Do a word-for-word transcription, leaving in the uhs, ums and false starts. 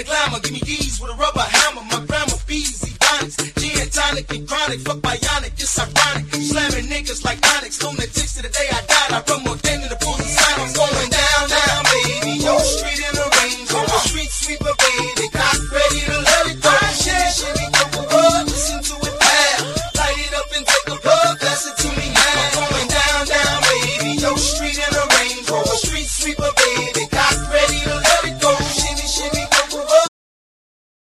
glamour, give me D's with a rubber hammer. My grandma feeds Ebonics, gin, tonic, and chronic. Fuck bionic, it's ironic. Slamming niggas like Onyx, lunatics to the day I